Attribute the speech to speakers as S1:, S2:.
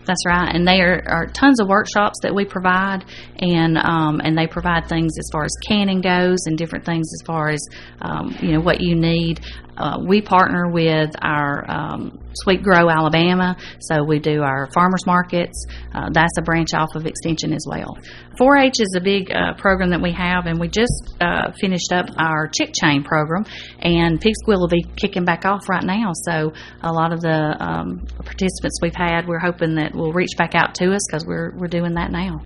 S1: That's right, and there are tons of workshops that we provide, and they provide things as far as canning goes, and different things as far as what you need. We partner with our Sweet Grow Alabama, so we do our farmers markets. That's a branch off of Extension as well. 4-H is a big program that we have, and we just finished up our chick chain program, and Pig Squill will be kicking back off right now. So a lot of the participants we've had, we're hoping that will reach back out to us because we're doing that now.